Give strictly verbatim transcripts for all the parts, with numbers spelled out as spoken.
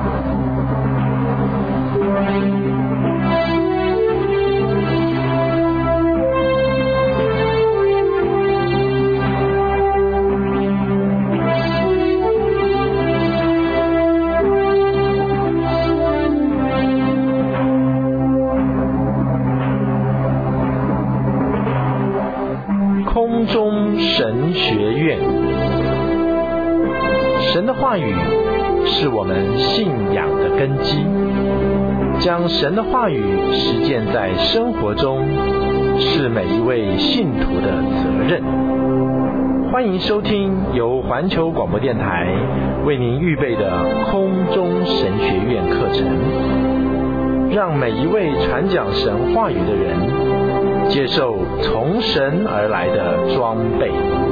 空中神学院。神的话语是我们信仰的根基，将神的话语实践在生活中，是每一位信徒的责任。欢迎收听由环球广播电台为您预备的空中神学院课程，让每一位传讲神话语的人接受从神而来的装备。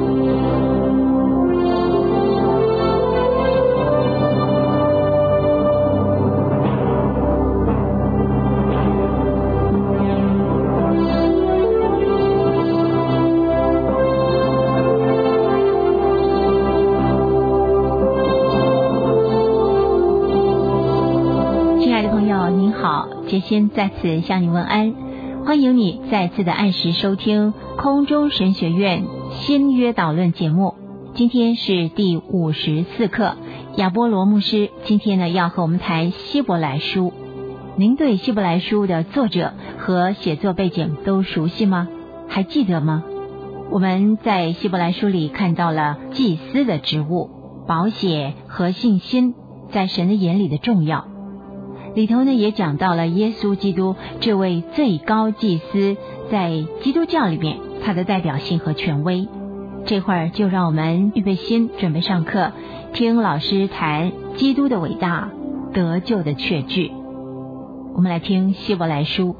亲爱的朋友，您好，杰先在此向你问安。欢迎你再次的按时收听空中神学院新约导论节目。今天是第五十四课，亚波罗牧师今天呢要和我们谈希伯来书。您对希伯来书的作者和写作背景都熟悉吗？还记得吗？我们在希伯来书里看到了祭司的职务、宝血和信心在神的眼里的重要。里头呢也讲到了耶稣基督这位最高祭司在基督教里面他的代表性和权威。这会儿就让我们预备心，准备上课，听老师谈基督的伟大，得救的确据。我们来听希伯来书。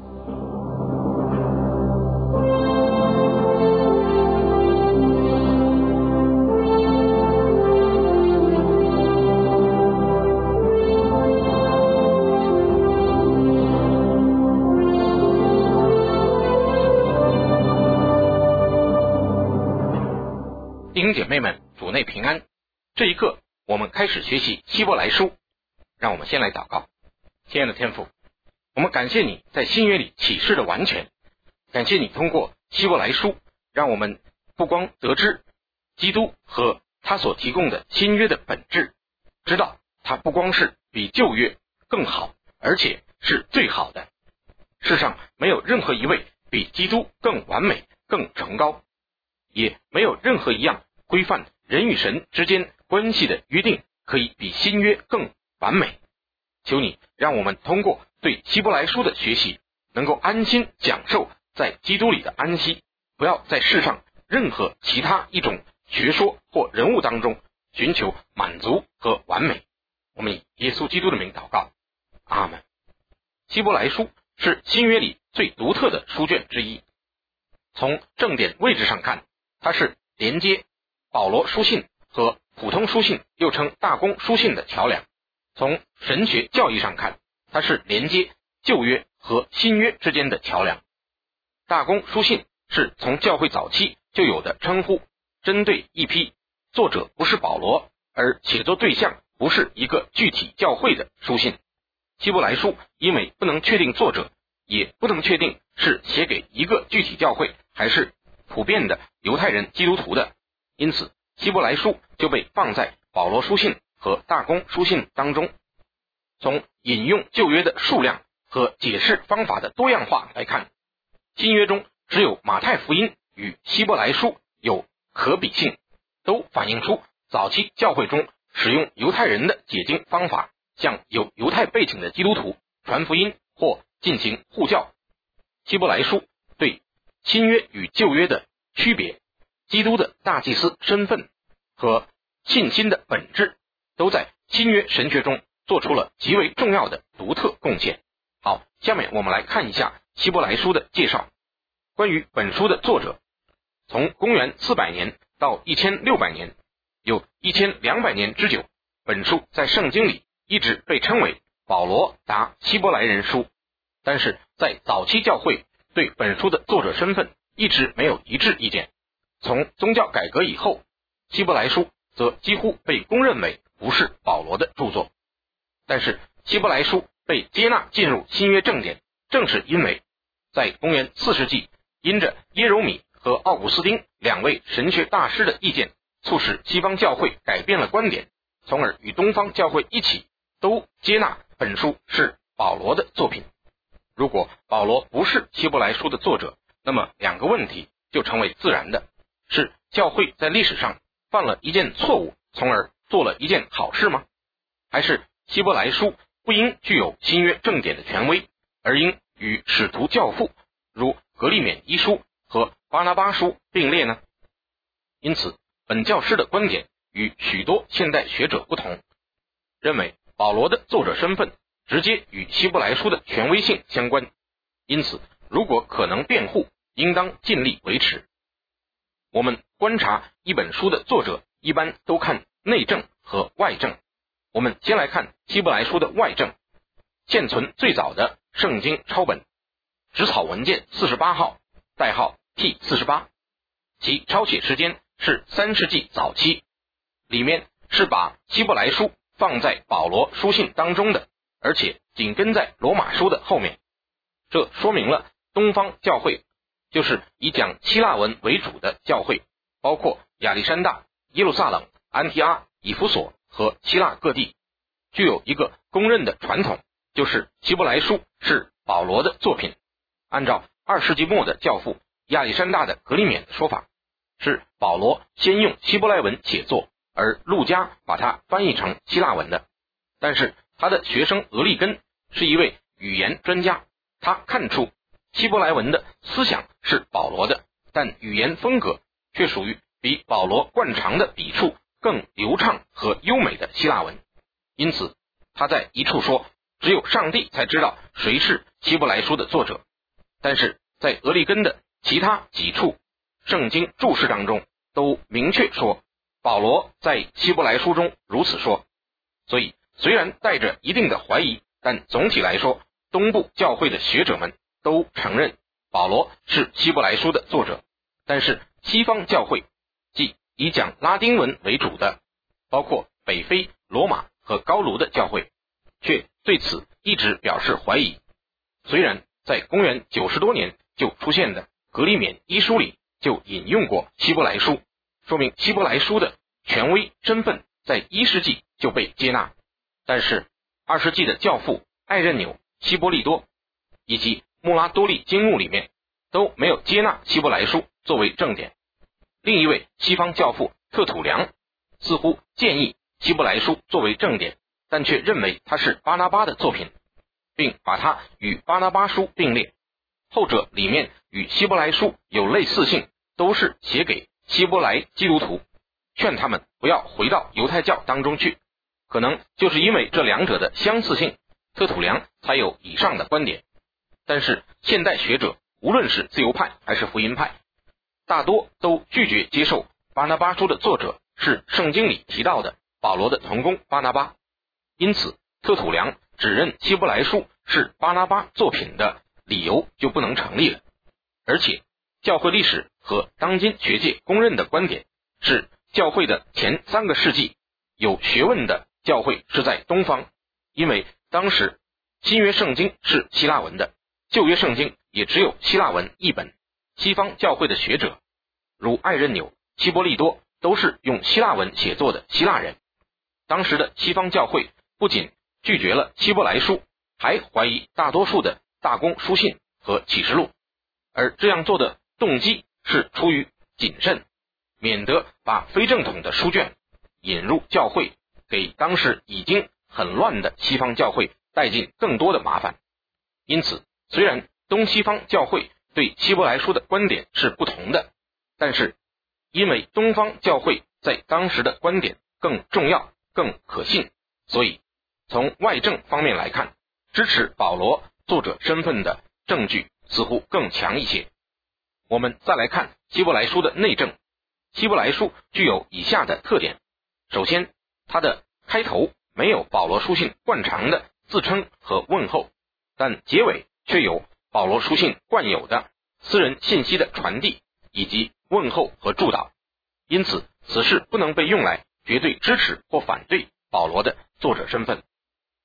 弟兄姐妹们，主内平安。这一课我们开始学习希伯来书，让我们先来祷告。亲爱的天父，我们感谢你在新约里启示的完全，感谢你通过希伯来书让我们不光得知基督和他所提供的新约的本质，知道他不光是比旧约更好，而且是最好的。世上没有任何一位比基督更完美更崇高，也没有任何一样规范人与神之间关系的约定可以比新约更完美。求你让我们通过对希伯来书的学习，能够安心享受在基督里的安息，不要在世上任何其他一种学说或人物当中寻求满足和完美。我们以耶稣基督的名祷告，阿们。希伯来书是新约里最独特的书卷之一。从正典位置上看，它是连接保罗书信和普通书信，又称大公书信的桥梁。从神学教义上看，它是连接旧约和新约之间的桥梁。大公书信是从教会早期就有的称呼，针对一批作者不是保罗，而写作对象不是一个具体教会的书信。希伯来书因为不能确定作者，也不能确定是写给一个具体教会还是普遍的犹太人基督徒的，因此希伯来书就被放在保罗书信和大公书信当中。从引用旧约的数量和解释方法的多样化来看，新约中只有马太福音与希伯来书有可比性，都反映出早期教会中使用犹太人的解经方法，向有犹太背景的基督徒传福音或进行护教。希伯来书对新约与旧约的区别、基督的大祭司身份和信心的本质，都在新约神学中做出了极为重要的独特贡献。好，下面我们来看一下希伯来书的介绍。关于本书的作者，从公元四百年到一千六百年，有一千两百年之久，本书在圣经里一直被称为保罗答希伯来人书，但是在早期教会对本书的作者身份一直没有一致意见。从宗教改革以后，希伯来书则几乎被公认为不是保罗的著作。 但是希伯来书被接纳进入新约正典，正是因为在公元四世纪，因着耶柔米和奥古斯丁两位神学大师的意见，促使西方教会改变了观点，从而与东方教会一起都接纳本书是保罗的作品。如果保罗不是希伯来书的作者，那么两个问题就成为自然的：是教会在历史上犯了一件错误，从而做了一件好事吗？还是希伯来书不应具有新约正典的权威，而应与使徒教父如格利勉一书和巴拿巴书并列呢？因此本教师的观点与许多现代学者不同，认为保罗的作者身份直接与希伯来书的权威性相关，因此如果可能辩护，应当尽力维持。我们观察一本书的作者一般都看内证和外证，我们先来看希伯来书的外证。现存最早的圣经抄本纸草文件四十八号，代号 P 四十八， 其抄写时间是三世纪早期，里面是把希伯来书放在保罗书信当中的，而且紧跟在罗马书的后面。这说明了东方教会就是以讲希腊文为主的教会，包括亚历山大、耶路撒冷、安提阿、以弗所和希腊各地，具有一个公认的传统，就是希伯来书是保罗的作品。按照二世纪末的教父亚历山大的格利勉的说法，是保罗先用希伯来文写作，而路加把它翻译成希腊文的。但是他的学生俄利根是一位语言专家，他看出希伯来文的思想是保罗的，但语言风格却属于比保罗惯常的笔触更流畅和优美的希腊文。因此他在一处说，只有上帝才知道谁是希伯来书的作者。但是在俄利根的其他几处圣经注释当中都明确说，保罗在希伯来书中如此说。所以虽然带着一定的怀疑，但总体来说，东部教会的学者们都承认保罗是希伯来书的作者。但是西方教会，即以讲拉丁文为主的，包括北非、罗马和高卢的教会，却对此一直表示怀疑。虽然在公元九十多年就出现的格利勉一书里就引用过希伯来书，说明希伯来书的权威身份在一世纪就被接纳，但是二世纪的教父艾任纽、希波利多以及穆拉多利经目里面都没有接纳希伯来书作为正典。另一位西方教父特土良似乎建议希伯来书作为正典，但却认为它是巴拿巴的作品，并把它与巴拿巴书并列，后者里面与希伯来书有类似性，都是写给希伯来基督徒，劝他们不要回到犹太教当中去。可能就是因为这两者的相似性，特土良才有以上的观点。但是现代学者无论是自由派还是福音派，大多都拒绝接受巴拿巴书的作者是圣经里提到的保罗的同工巴拿巴。因此特土良只认希伯来书是巴拿巴作品的理由就不能成立了。而且教会历史和当今学界公认的观点是，教会的前三个世纪有学问的教会是在东方，因为当时新约圣经是希腊文的，旧约圣经也只有希腊文译本。西方教会的学者如艾任纽、希波利多都是用希腊文写作的希腊人。当时的西方教会不仅拒绝了希伯来书，还怀疑大多数的大公书信和启示录，而这样做的动机是出于谨慎，免得把非正统的书卷引入教会，给当时已经很乱的西方教会带进更多的麻烦。因此虽然东西方教会对希伯来书的观点是不同的，但是因为东方教会在当时的观点更重要、更可信，所以从外证方面来看，支持保罗作者身份的证据似乎更强一些。我们再来看希伯来书的内证。希伯来书具有以下的特点：首先，它的开头没有保罗书信惯常的自称和问候，但结尾却有保罗书信惯有的私人信息的传递以及问候和祝祷。因此此事不能被用来绝对支持或反对保罗的作者身份。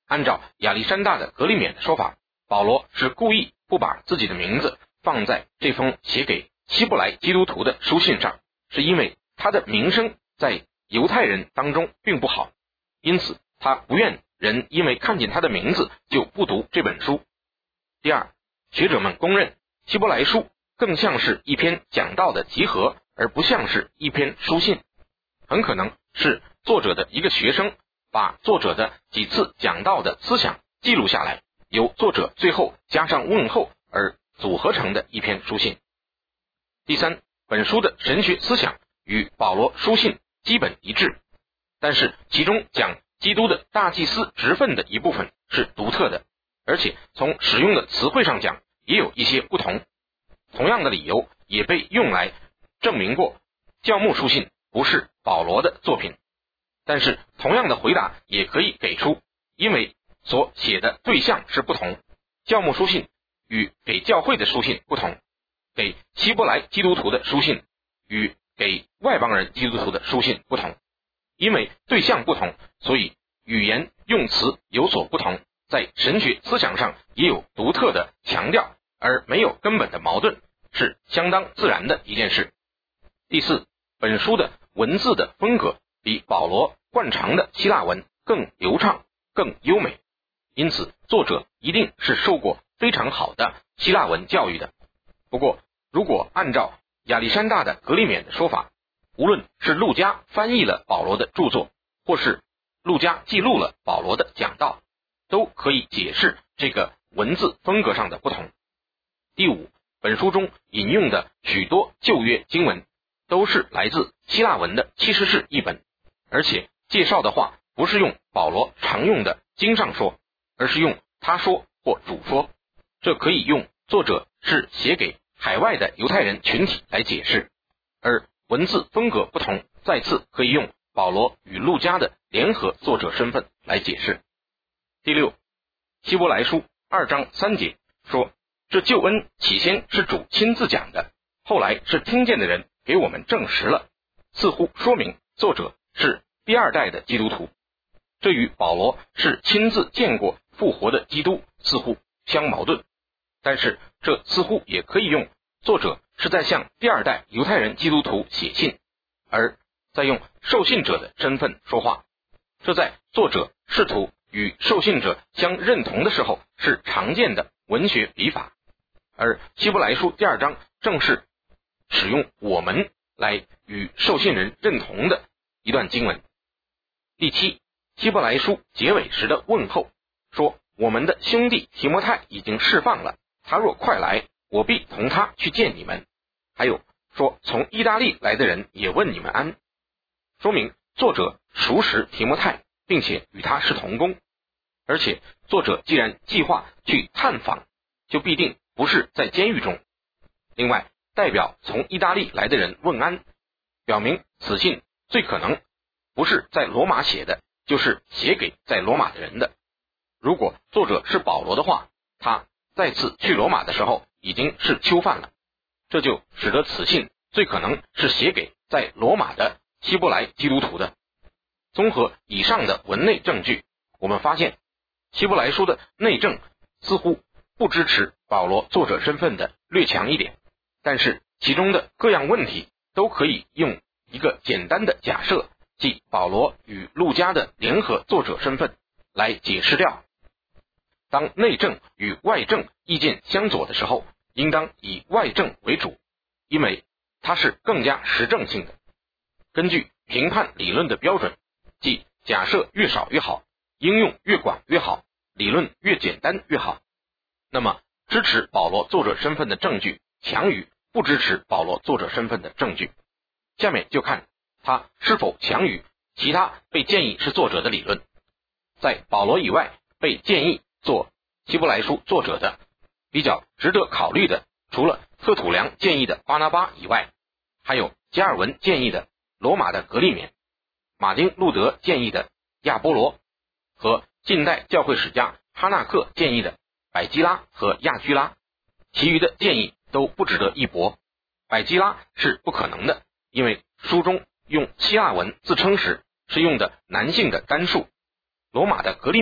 按照亚历山大的格里勉的说法，保罗是故意不把自己的名字放在这封写给希伯来基督徒的书信上，是因为他的名声在犹太人当中并不好，因此他不愿人因为看见他的名字就不读这本书。第二，学者们公认希伯来书更像是一篇讲道的集合，而不像是一篇书信，很可能是作者的一个学生把作者的几次讲道的思想记录下来，由作者最后加上问候而组合成的一篇书信。第三，本书的神学思想与保罗书信基本一致，但是其中讲基督的大祭司职分的一部分是独特的，而且从使用的词汇上讲也有一些不同。同样的理由也被用来证明过教牧书信不是保罗的作品，但是同样的回答也可以给出，因为所写的对象是不同，教牧书信与给教会的书信不同，给希伯来基督徒的书信与给外邦人基督徒的书信不同，因为对象不同，所以语言用词有所不同，在神学思想上也有独特的强调，而没有根本的矛盾，是相当自然的一件事。第四，本书的文字的风格比保罗惯常的希腊文更流畅更优美，因此作者一定是受过非常好的希腊文教育的。不过如果按照亚历山大的格里勉的说法，无论是路加翻译了保罗的著作，或是路加记录了保罗的讲道，都可以解释这个文字风格上的不同。第五，本书中引用的许多旧约经文都是来自希腊文的七十士译本，而且介绍的话不是用保罗常用的经上说，而是用他说或主说，这可以用作者是写给海外的犹太人群体来解释，而文字风格不同，再次可以用保罗与路加的联合作者身份来解释。第六，希伯来书二章三节说，这救恩起先是主亲自讲的，后来是听见的人给我们证实了，似乎说明作者是第二代的基督徒。这与保罗是亲自见过复活的基督似乎相矛盾，但是这似乎也可以用作者是在向第二代犹太人基督徒写信，而在用受信者的身份说话，这在作者试图与受信者相认同的时候是常见的文学笔法，而希伯来书第二章正是使用我们来与受信人认同的一段经文。第七，希伯来书结尾时的问候说，我们的兄弟提摩太已经释放了，他若快来，我必同他去见你们。还有说从意大利来的人也问你们安，说明作者熟识提摩太，并且与他是同工，而且作者既然计划去探访，就必定不是在监狱中。另外，代表从意大利来的人问安，表明此信最可能不是在罗马写的，就是写给在罗马的人的。如果作者是保罗的话，他再次去罗马的时候已经是囚犯了，这就使得此信最可能是写给在罗马的希伯来基督徒的。综合以上的文内证据，我们发现希伯来书的内证似乎不支持保罗作者身份的略强一点，但是其中的各样问题都可以用一个简单的假设，即保罗与路加的联合作者身份来解释掉。当内证与外证意见相左的时候，应当以外证为主，因为它是更加实证性的。根据评判理论的标准，即假设越少越好，应用越广越好，理论越简单越好，那么支持保罗作者身份的证据强于不支持保罗作者身份的证据。下面就看它是否强于其他被建议是作者的理论。在保罗以外被建议做希伯来书作者的，比较值得考虑的，除了特土良建议的巴拿巴以外，还有加尔文建议的罗马的格里勉，马丁路德建议的亚波罗，和近代教会史家哈纳克建议的百基拉和亚居拉。其余的建议都不值得一驳。百基拉是不可能的，因为书中用希腊文自称时是用的男性的单数，罗马的格里勉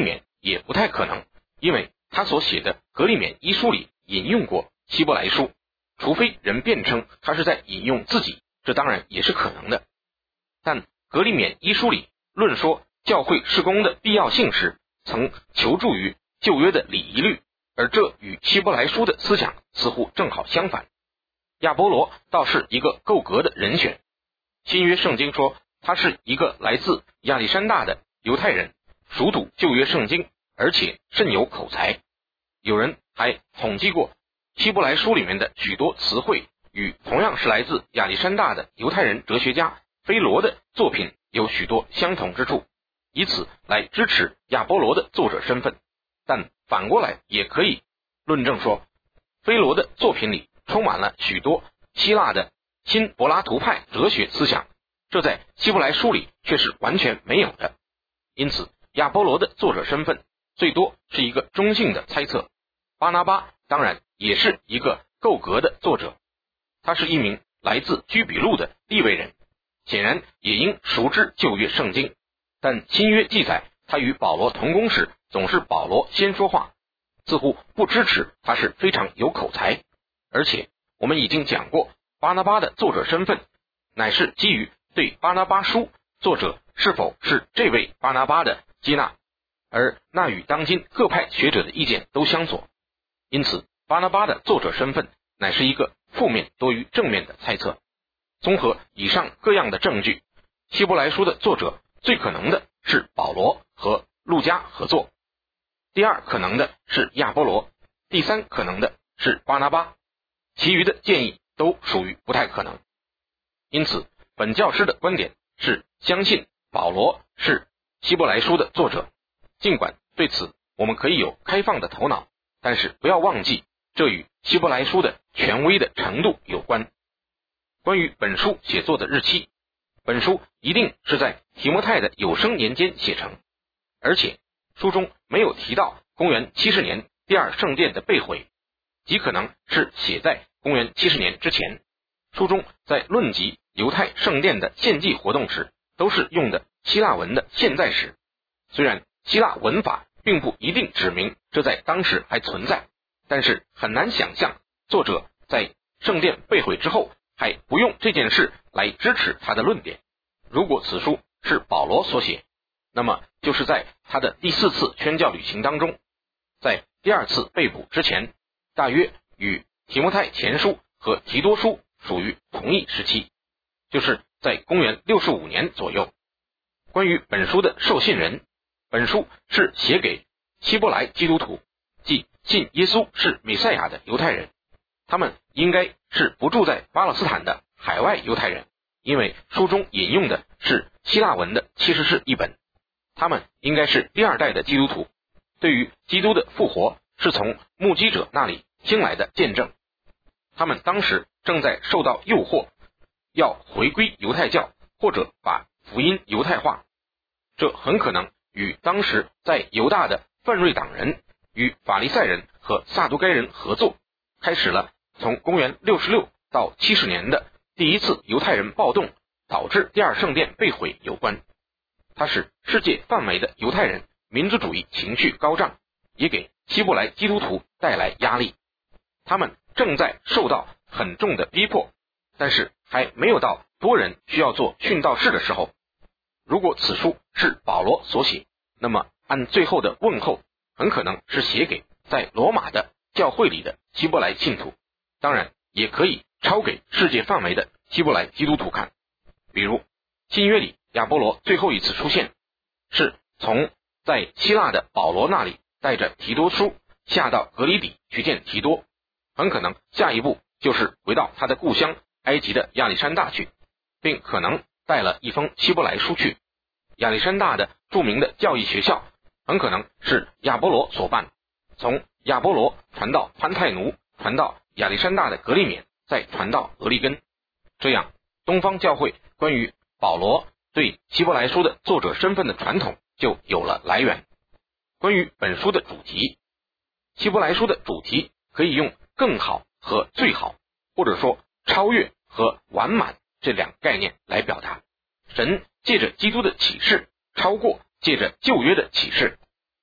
也不太可能，因为他所写的格里勉医书里引用过希伯来书，除非人辩称他是在引用自己，这当然也是可能的。但格里勉医书里论说教会事工的必要性时，曾求助于旧约的礼仪律，而这与希伯来书的思想似乎正好相反。亚波罗倒是一个够格的人选，新约圣经说他是一个来自亚历山大的犹太人，熟读旧约圣经，而且甚有口才。有人还统计过希伯来书里面的许多词汇与同样是来自亚历山大的犹太人哲学家菲罗的作品有许多相同之处，以此来支持亚波罗的作者身份。但反过来也可以论证说，菲罗的作品里充满了许多希腊的新柏拉图派哲学思想，这在希伯来书里却是完全没有的。因此亚波罗的作者身份最多是一个中性的猜测。巴拿巴当然也是一个够格的作者，他是一名来自居比路的利未人，显然也应熟知旧约圣经，但新约记载他与保罗同工时总是保罗先说话，似乎不支持他是非常有口才。而且我们已经讲过，巴拿巴的作者身份乃是基于对巴拿巴书作者是否是这位巴拿巴的接纳，而那与当今各派学者的意见都相左。因此巴拿巴的作者身份乃是一个负面多于正面的猜测。综合以上各样的证据，希伯来书的作者最可能的是保罗和路加合作，第二可能的是亚波罗，第三可能的是巴拿巴，其余的建议都属于不太可能。因此本教师的观点是相信保罗是希伯来书的作者，尽管对此我们可以有开放的头脑，但是不要忘记这与希伯来书的权威的程度有关。关于本书写作的日期，本书一定是在提摩太的有生年间写成，而且书中没有提到公元七十年第二圣殿的被毁，极可能是写在公元七十年之前。书中在论及犹太圣殿的献祭活动时，都是用的希腊文的现在时，虽然希腊文法并不一定指明这在当时还存在，但是很难想象作者在圣殿被毁之后还不用这件事来支持他的论点。如果此书是保罗所写，那么就是在他的第四次宣教旅行当中，在第二次被捕之前，大约与提摩太前书和提多书属于同一时期，就是在公元六十五年左右。关于本书的受信人，本书是写给希伯来基督徒，即信耶稣是弥赛亚的犹太人，他们应该是不住在巴勒斯坦的海外犹太人，因为书中引用的是希腊文的其实是一本，他们应该是第二代的基督徒，对于基督的复活是从目击者那里听来的见证。他们当时正在受到诱惑，要回归犹太教或者把福音犹太化，这很可能与当时在犹大的奋锐党人与法利赛人和撒都该人合作，开始了从公元六十六到七十年的第一次犹太人暴动，导致第二圣殿被毁有关。它使世界范围的犹太人民族主义情绪高涨，也给希伯来基督徒带来压力。他们正在受到很重的逼迫，但是还没有到多人需要做殉道士的时候。如果此书是保罗所写，那么按最后的问候，很可能是写给在罗马的教会里的希伯来信徒，当然也可以抄给世界范围的希伯来基督徒看。比如新约里亚波罗最后一次出现，是从在希腊的保罗那里带着提多书下到革哩底去见提多，很可能下一步就是回到他的故乡埃及的亚历山大去，并可能带了一封希伯来书去。亚历山大的著名的教义学校很可能是亚波罗所办，从亚波罗传到潘泰奴，传到亚历山大的格利勉，再传到俄利根。这样东方教会关于保罗对希伯来书的作者身份的传统就有了来源。关于本书的主题，希伯来书的主题可以用更好和最好，或者说超越和完满这两个概念来表达。神借着基督的启示超过借着旧约的启示，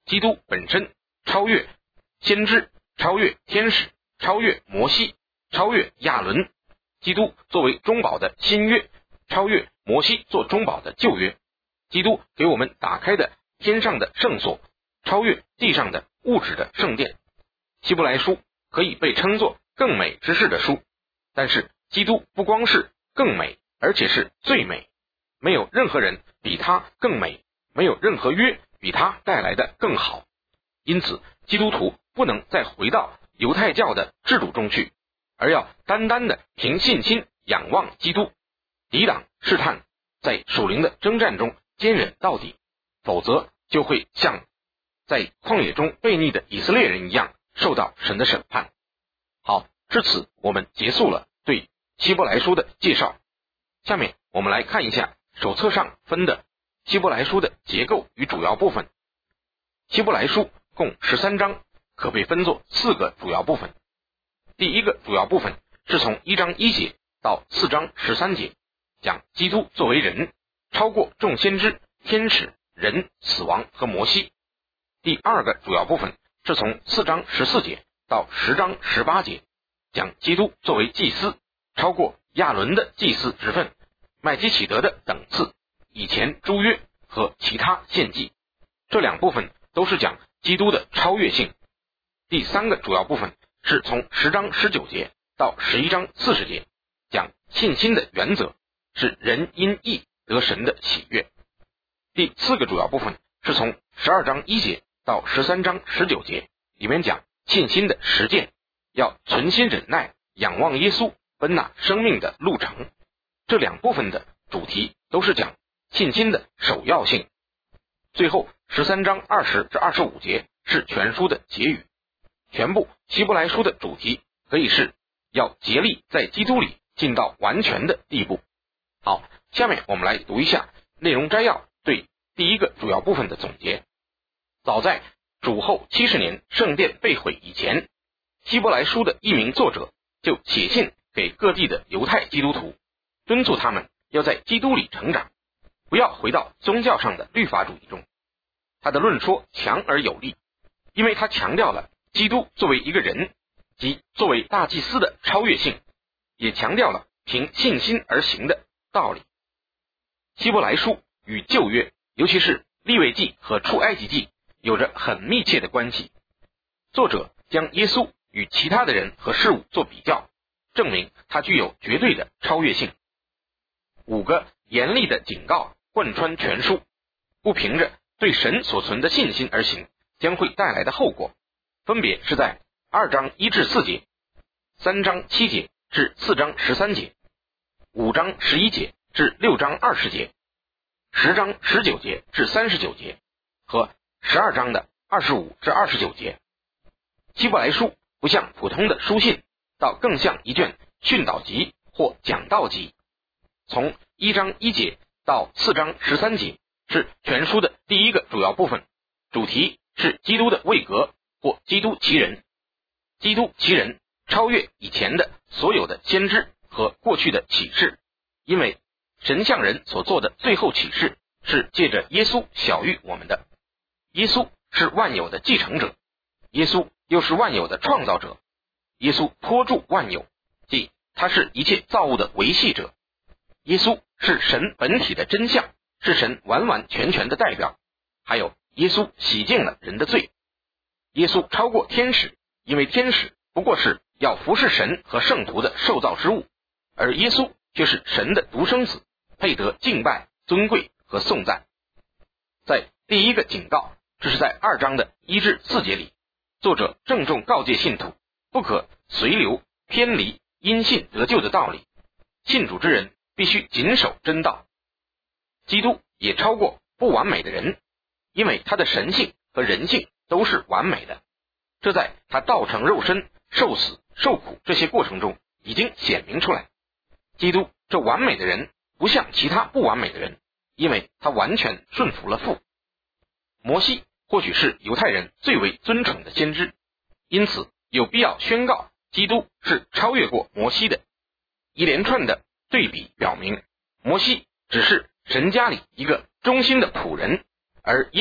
基督本身超越先知，超越天使，超越摩西，超越亚伦。基督作为中保的新约，超越摩西做中保的旧约。基督给我们打开的天上的圣所，超越地上的物质的圣殿。希伯来书可以被称作更美之事的书，但是基督不光是更美，而且是最美。没有任何人比他更美，没有任何约比他带来的更好。因此基督徒不能再回到犹太教的制度中去，而要单单的凭信心仰望基督，抵挡试探，在属灵的征战中坚忍到底，否则就会像在旷野中悖逆的以色列人一样受到神的审判。好，至此我们结束了对希伯来书的介绍。下面我们来看一下手册上分的希伯来书的结构与主要部分。希伯来书共十三章，可被分作四个主要部分。第一个主要部分是从一章一节到四章十三节，讲基督作为人，超过众先知、天使、人、死亡和摩西。第二个主要部分是从四章十四节到十章十八节，讲基督作为祭司，超过亚伦的祭司职分、麦基洗德的等次、以前诸约和其他献祭。这两部分都是讲基督的超越性。第三个主要部分是从十章十九节到十一章四十节，讲信心的原则，是人因义得神的喜悦。第四个主要部分是从十二章一节到十三章十九节，里面讲信心的实践，要存心忍耐，仰望耶稣，奔那生命的路程。这两部分的主题都是讲信心的首要性。最后十三章二十至二十五节是全书的结语。全部希伯来书的主题可以是要竭力在基督里进到完全的地步。好，下面我们来读一下内容摘要对第一个主要部分的总结。早在主后七十年圣殿被毁以前，希伯来书的一名作者就写信给各地的犹太基督徒，敦促他们要在基督里成长，不要回到宗教上的律法主义中。他的论说强而有力，因为他强调了基督作为一个人及作为大祭司的超越性，也强调了凭信心而行的道理。希伯来书与旧约，尤其是利未记和出埃及记有着很密切的关系。作者将耶稣与其他的人和事物做比较，证明他具有绝对的超越性。五个严厉的警告贯穿全书，不凭着对神所存的信心而行将会带来的后果，分别是在二章一至四节、三章七节至四章十三节、五章十一节至六章二十节、十章十九节至三十九节和十二章的二十五至二十九节。希伯来书不像普通的书信，倒更像一卷训导集或讲道集。从一章一节到四章十三节是全书的第一个主要部分，主题是基督的位格或基督其人。基督其人超越以前的所有的先知和过去的启示，因为神向人所做的最后启示是借着耶稣晓谕我们的。耶稣是万有的继承者，耶稣又是万有的创造者。耶稣托住万有，即他是一切造物的维系者。耶稣是神本体的真相，是神完完全全的代表。还有耶稣洗净了人的罪。耶稣超过天使，因为天使不过是要服侍神和圣徒的受造之物，而耶稣却是神的独生子，配得敬拜、尊贵和颂赞。在第一个警告，这是在二章的一至四节里，作者郑重告诫信徒不可随流偏离因信得救的道理，信主之人必须谨守真道。基督也超过不完美的人，因为他的神性和人性都是完美的，这在他道成肉身、受死、受苦这些过程中已经显明出来。基督这完美的人不像其他不完美的人，因为他完全顺服了父。摩西或许是犹太人最为尊崇的先知，因此有必要宣告基督是超越过摩西的。一连串的对比表明，摩西只是神家里一个忠心的仆人，而耶稣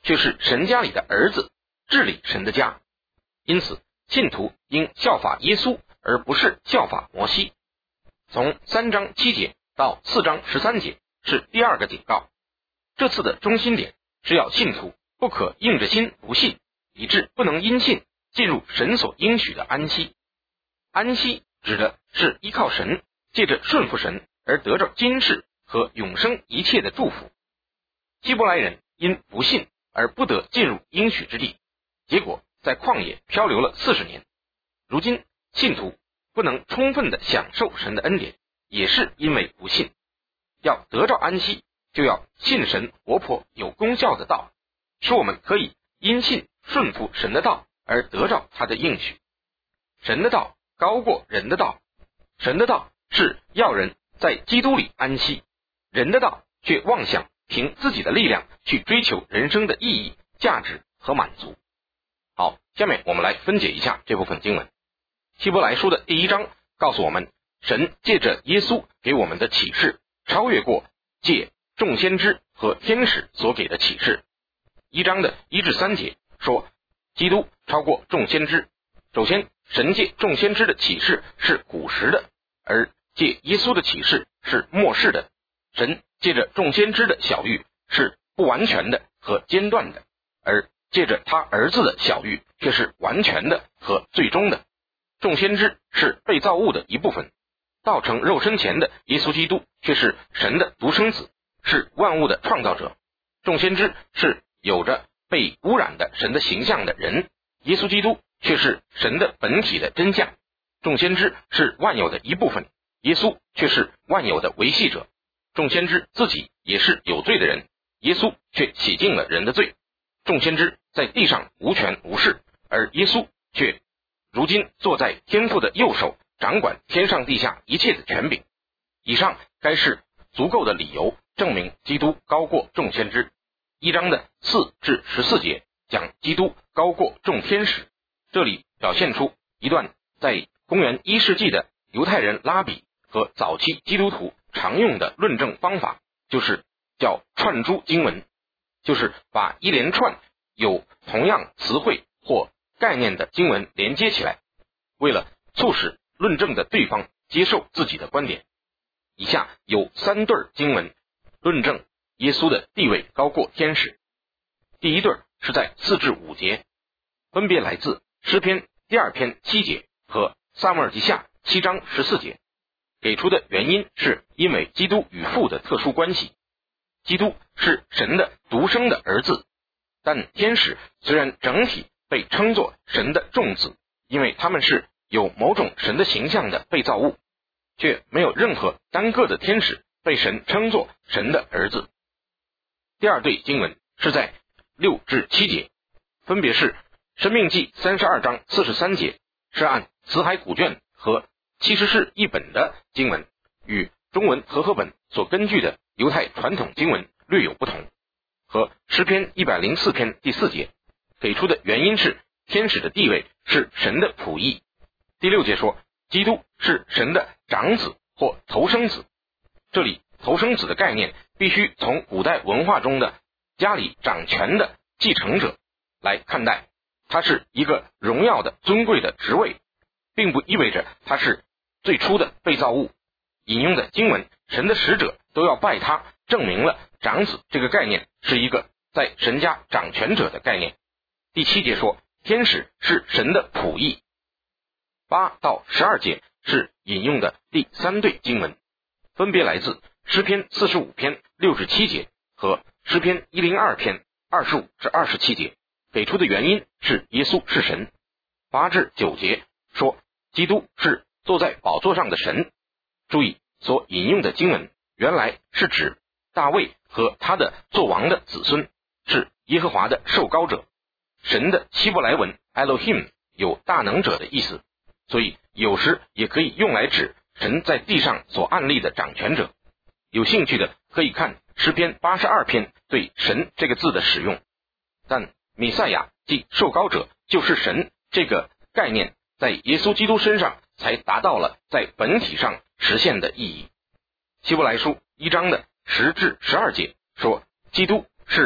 却是神家里的儿子，治理神的家。因此信徒应效法耶稣，而不是效法摩西。从三章七节到四章十三节是第二个警告。这次的中心点是要信徒不可硬着心不信，以致不能因信进入神所应许的安息。安息指的是依靠神，借着顺服神而得着今世和永生一切的祝福。希伯来人因不信而不得进入应许之地，结果在旷野漂流了四十年。如今信徒不能充分的享受神的恩典，也是因为不信。要得着安息，就要信神活泼有功效的道，使我们可以因信顺服神的道而得着他的应许。神的道高过人的道，神的道是要人在基督里安息，人的道却妄想凭自己的力量去追求人生的意义、价值和满足。好，下面我们来分解一下这部分经文。希伯来书的第一章告诉我们，神借着耶稣给我们的启示超越过借众先知和天使所给的启示。一章的一至三节说，基督超过众先知。首先，神借众先知的启示是古时的，而借耶稣的启示是末世的。神借着众先知的晓谕是不完全的和间断的，而借着他儿子的晓谕却是完全的和最终的。众先知是被造物的一部分，道成肉身前的耶稣基督却是神的独生子，是万物的创造者。众先知是有着被污染的神的形象的人，耶稣基督却是神的本体的真相。众先知是万有的一部分，耶稣却是万有的维系者。众先知自己也是有罪的人，耶稣却洗净了人的罪。众先知在地上无权无势，而耶稣却如今坐在天父的右手，掌管天上地下一切的权柄。以上该是足够的理由证明基督高过众先知。一章的四至十四节讲基督高过众天使，这里表现出一段在公元一世纪的犹太人拉比和早期基督徒常用的论证方法，就是叫串珠经文，就是把一连串有同样词汇或概念的经文连接起来，为了促使论证的对方接受自己的观点。以下有三对经文论证耶稣的地位高过天使。第一对是在四至五节，分别来自诗篇第二篇七节和撒母耳记下七章十四节。给出的原因是因为基督与父的特殊关系。基督是神的独生的儿子，但天使虽然整体被称作神的众子，因为他们是有某种神的形象的被造物，却没有任何单个的天使被神称作神的儿子。第二对经文是在六至七节，分别是申命记三十二章四十三节，是按辞海古卷和七十士译本的经文，与中文和合本所根据的犹太传统经文略有不同。和诗篇一百零四篇第四节，给出的原因是天使的地位是神的仆役。第六节说基督是神的长子或头生子，这里头生子的概念必须从古代文化中的家里掌权的继承者来看待，他是一个荣耀的尊贵的职位，并不意味着他是最初的被造物。引用的经文神的使者都要拜他，证明了长子这个概念是一个在神家掌权者的概念。第七节说天使是神的仆役。八到十二节是引用的第三对经文，分别来自诗篇四十五篇六至七节和诗篇一零二篇二十五至二十七节，给出的原因是耶稣是神。八至九节说基督是坐在宝座上的神。注意所引用的经文原来是指大卫和他的作王的子孙，是耶和华的受膏者。神的希伯来文 Elohim 有大能者的意思，所以有时也可以用来指神在地上所案例的掌权者。有兴趣的可以看诗篇八十二篇对神这个字的使用。但弥赛亚即受膏者就是神这个概念在耶稣基督身上才达到了在本体上实现的意义。希伯来书一章的十至十二节说基督是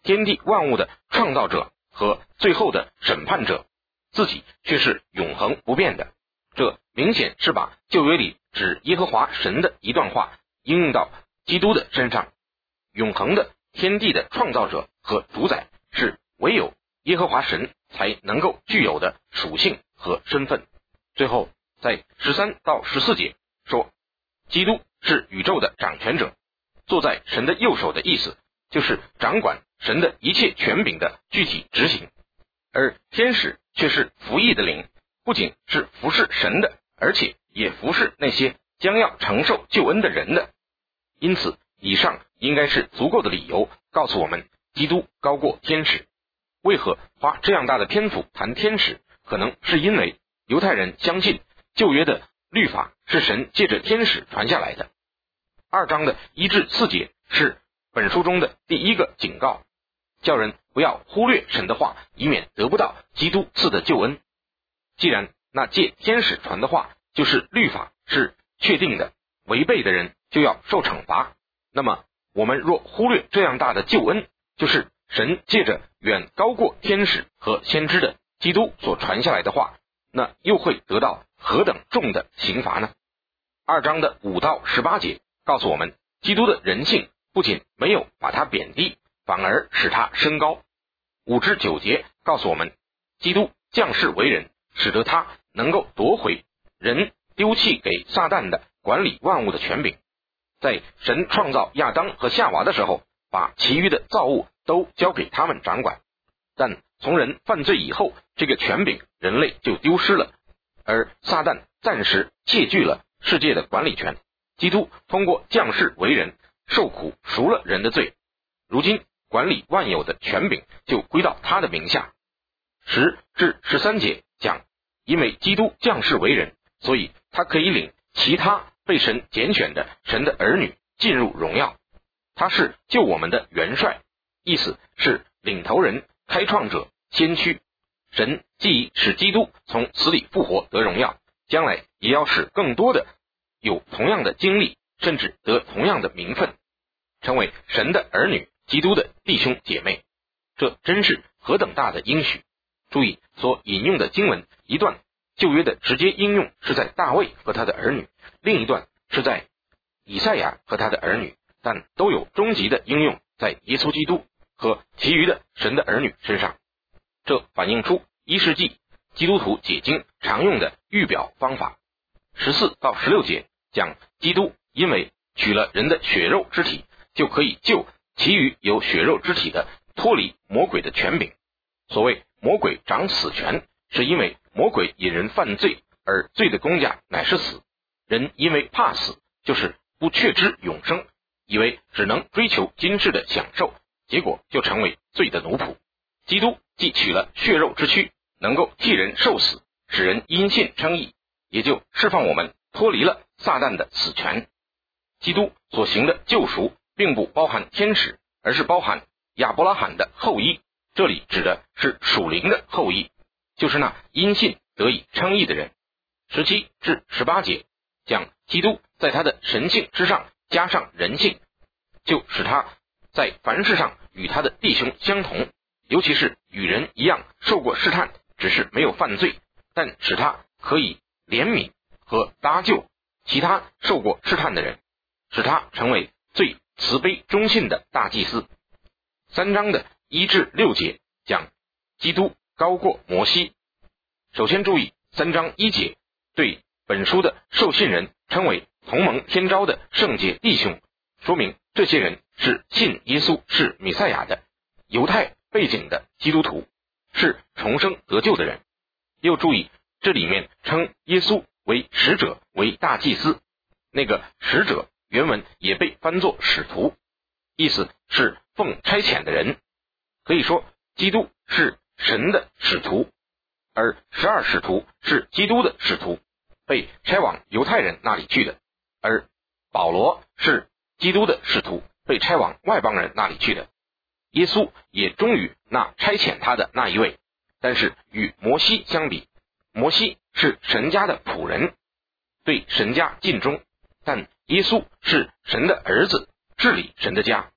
天地万物的创造者和最后的审判者，自己却是永恒不变的。这明显是把旧约里指耶和华神的一段话应用到基督的身上。永恒的天地的创造者和主宰是唯有耶和华神才能够具有的属性和身份。最后在十三到十四节说，基督是宇宙的掌权者，坐在神的右手的意思就是掌管神的一切权柄的具体执行。而天使却是服役的灵，不仅是服侍神的，而且也服侍那些将要承受救恩的人的。因此以上应该是足够的理由告诉我们，基督高过天使。为何花这样大的篇幅谈天使？可能是因为犹太人相信旧约的律法是神借着天使传下来的。二章的一至四节是本书中的第一个警告，叫人不要忽略神的话，以免得不到基督赐的救恩。既然那借天使传的话就是律法是确定的，违背的人就要受惩罚，那么我们若忽略这样大的救恩，就是神借着远高过天使和先知的基督所传下来的话，那又会得到何等重的刑罚呢？二章的五到十八节告诉我们，基督的人性不仅没有把他贬低，反而使他升高。五至九节告诉我们，基督降世为人，使得他能够夺回人丢弃给撒旦的管理万物的权柄。在神创造亚当和夏娃的时候，把其余的造物都交给他们掌管，但从人犯罪以后，这个权柄人类就丢失了，而撒旦暂时窃据了世界的管理权。基督通过降世为人，受苦赎了人的罪，如今管理万有的权柄就归到他的名下。十至十三节讲，因为基督降世为人，所以他可以领其他被神拣选的神的儿女进入荣耀。他是救我们的元帅，意思是领头人、开创者、先驱。神既使基督从死里复活得荣耀，将来也要使更多的有同样的经历，甚至得同样的名分，成为神的儿女，基督的弟兄姐妹。这真是何等大的应许！注意所引用的经文，一段旧约的直接应用是在大卫和他的儿女，另一段是在以赛亚和他的儿女，但都有终极的应用在耶稣基督和其余的神的儿女身上。这反映出一世纪基督徒解经常用的预表方法。十四到十六节讲基督因为取了人的血肉之体，就可以救其余有血肉之体的脱离魔鬼的权柄。所谓魔鬼掌死权，是因为魔鬼引人犯罪，而罪的工价乃是死。人因为怕死，就是不确知永生，以为只能追求今世的享受，结果就成为罪的奴仆。基督既取了血肉之躯，能够替人受死，使人因信称义，也就释放我们脱离了撒旦的死权。基督所行的救赎并不包含天使，而是包含亚伯拉罕的后裔，这里指的是属灵的后裔，就是那因信得以称义的人。十七至十八节讲基督在他的神性之上加上人性，就使他在凡事上与他的弟兄相同，尤其是与人一样受过试探，只是没有犯罪，但使他可以怜悯和搭救其他受过试探的人，使他成为最慈悲忠信的大祭司。三章的一至六节讲基督高过摩西。首先注意三章一节对本书的受信人称为同盟天召的圣洁弟兄，说明这些人是信耶稣是弥赛亚的犹太背景的基督徒，是重生得救的人。又注意这里面称耶稣为使者，为大祭司，那个使者原文也被翻作使徒，意思是奉差遣的人。可以说基督是神的使徒，而十二使徒是基督的使徒，被差往犹太人那里去的，而保罗是基督的使徒，被差往外邦人那里去的。耶稣也忠于那差遣他的那一位，但是与摩西相比，摩西是神家的仆人，对神家尽忠，但耶稣是神的儿子，治理神的家。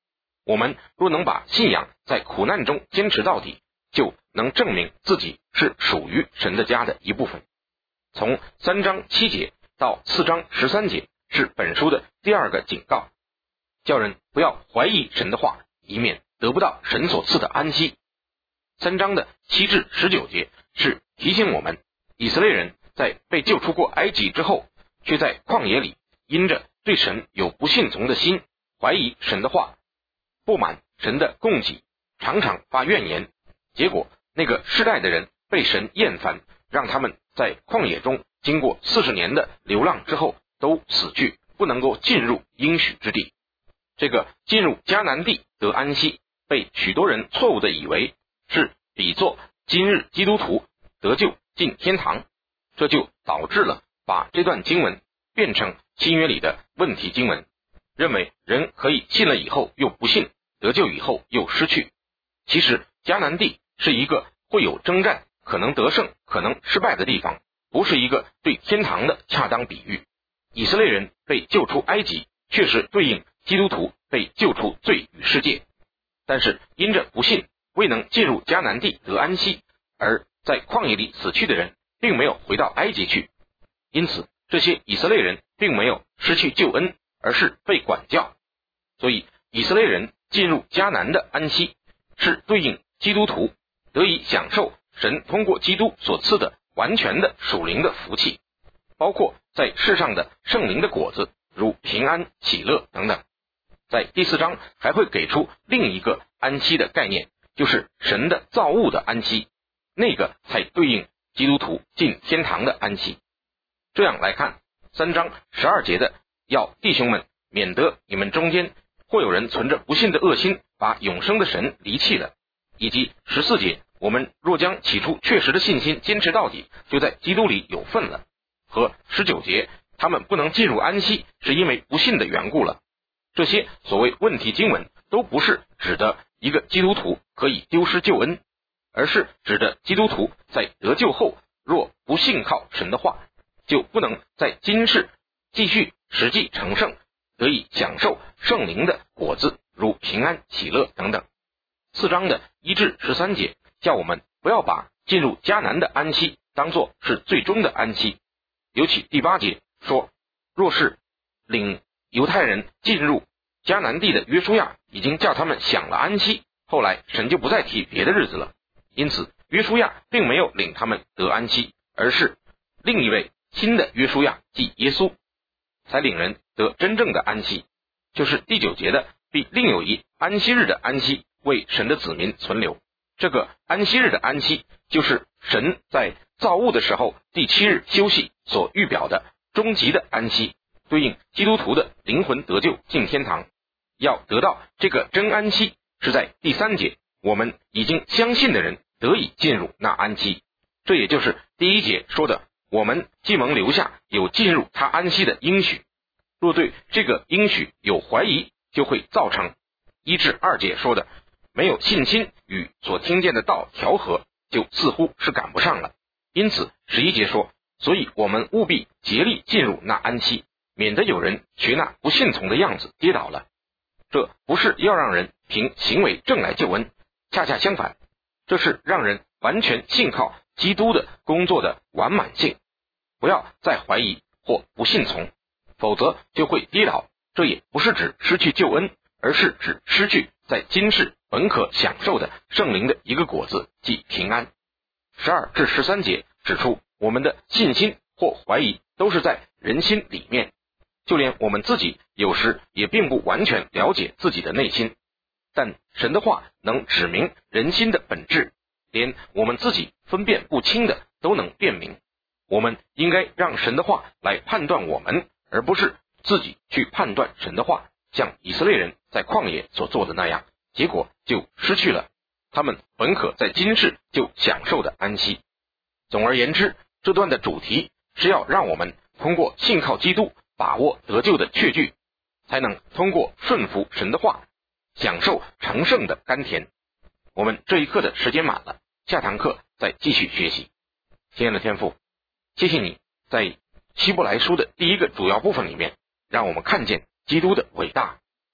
我们若能把信仰在苦难中坚持到底，就能证明自己是属于神的家的一部分。从三章七节到四章十三节是本书的第二个警告，叫人不要怀疑神的话，以免得不到神所赐的安息。三章的七至十九节是提醒我们，以色列人在被救出过埃及之后，却在旷野里因着对神有不信从的心，怀疑神的话，不满神的供给，常常发怨言，结果那个世代的人被神厌烦，让他们在旷野中经过四十年的流浪之后都死去，不能够进入应许之地。这个进入迦南地得安息，被许多人错误的以为是比作今日基督徒得救进天堂，这就导致了把这段经文变成新约里的问题经文，认为人可以信了以后又不信，得救以后又失去。其实迦南地是一个会有征战，可能得胜可能失败的地方，不是一个对天堂的恰当比喻。以色列人被救出埃及，确实对应基督徒被救出罪与世界，但是因着不信，未能进入迦南地得安息，而在旷野里死去的人并没有回到埃及去，因此这些以色列人并没有失去救恩，而是被管教。所以以色列人进入迦南的安息，是对应基督徒得以享受神通过基督所赐的完全的属灵的福气，包括在世上的圣灵的果子，如平安、喜乐等等。在第四章还会给出另一个安息的概念，就是神的造物的安息，那个才对应基督徒进天堂的安息。这样来看，三章十二节的要弟兄们，免得你们中间或有人存着不信的恶心，把永生的神离弃了，以及十四节，我们若将起初确实的信心坚持到底，就在基督里有份了，和十九节，他们不能进入安息，是因为不信的缘故了。这些所谓问题经文都不是指的一个基督徒可以丢失救恩，而是指的基督徒在得救后，若不信靠神的话，就不能在今世继续实际成圣，得以享受圣灵的果子，如平安、喜乐等等。四章的一至十三节叫我们不要把进入迦南的安息当作是最终的安息，尤其第八节说，若是领犹太人进入迦南地的约书亚已经叫他们享了安息，后来神就不再提别的日子了，因此约书亚并没有领他们得安息，而是另一位新的约书亚，即耶稣，才领人得真正的安息，就是第九节的必另有一安息日的安息为神的子民存留。这个安息日的安息，就是神在造物的时候第七日休息所预表的终极的安息，对应基督徒的灵魂得救进天堂。要得到这个真安息，是在第三节，我们已经相信的人得以进入那安息。这也就是第一节说的，我们既蒙留下有进入他安息的应许，若对这个应许有怀疑，就会造成一至二节说的没有信心与所听见的道调和，就似乎是赶不上了。因此十一节说，所以我们务必竭力进入那安息，免得有人学那不信从的样子跌倒了。这不是要让人凭行为正来救恩，恰恰相反，这是让人完全信靠基督的工作的完满性，不要再怀疑或不信从，否则就会跌倒。这也不是指失去救恩，而是指失去在今世本可享受的圣灵的一个果子，即平安。十二至十三节指出，我们的信心或怀疑都是在人心里面，就连我们自己有时也并不完全了解自己的内心，但神的话能指明人心的本质，连我们自己分辨不清的都能辨明。我们应该让神的话来判断我们，而不是自己去判断神的话，像以色列人在旷野所做的那样，结果就失去了他们本可在今世就享受的安息。总而言之，这段的主题是要让我们通过信靠基督，把握得救的确据，才能通过顺服神的话，享受成圣的甘甜。我们这一课的时间满了，下堂课再继续学习。亲爱的天父，谢谢你在希伯来书的第一个主要部分里面，让我们看见基督的伟大，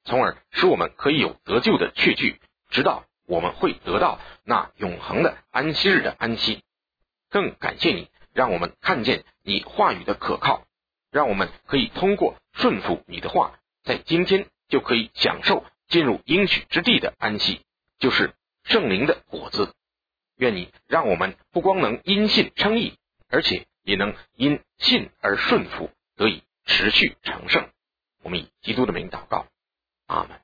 从而使我们可以有得救的确据，直到我们会得到那永恒的安息日的安息。更感谢你，让我们看见你话语的可靠，让我们可以通过顺服你的话，在今天就可以享受进入应许之地的安息，就是圣灵的果子。愿你让我们不光能因信称义，而且也能因信而顺服，得以持续成圣。我们以基督的名祷告，阿们。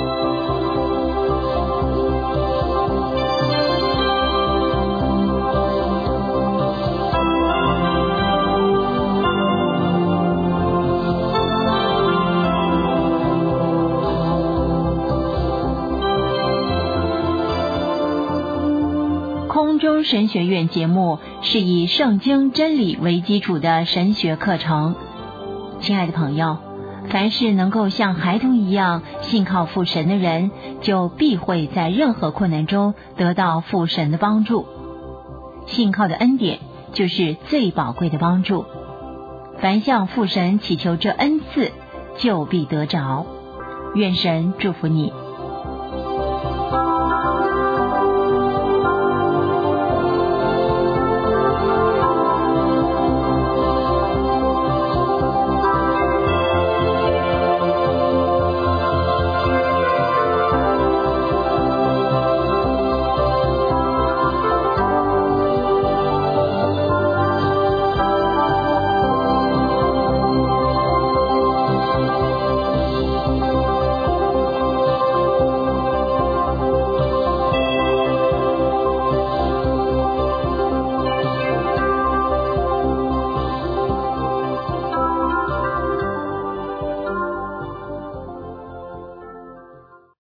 空中神学院节目是以圣经真理为基础的神学课程。亲爱的朋友，凡是能够像孩童一样信靠父神的人，就必会在任何困难中得到父神的帮助。信靠的恩典就是最宝贵的帮助。凡向父神祈求这恩赐，就必得着。愿神祝福你。